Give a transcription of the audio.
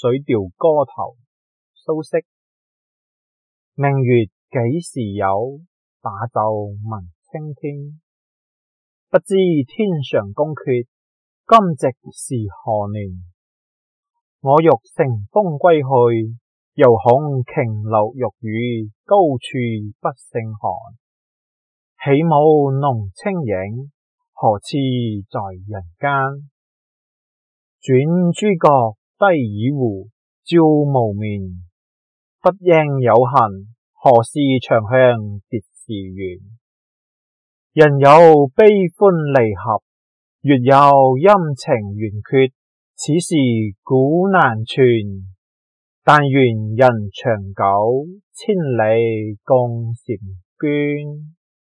水調歌頭》蘇軾。明月幾時有？把酒問青天。不知天上宮闕，今夕是何年？我欲乘風歸去，又恐瓊樓玉宇，高處不勝寒。起舞弄清影，何似在人間？轉朱閣，低綺戶，照無眠。不應有恨，何事長向蝶時圓？人有悲歡離合，月有陰晴圓缺，此事古難全。但願人長久，千里共嬋娟。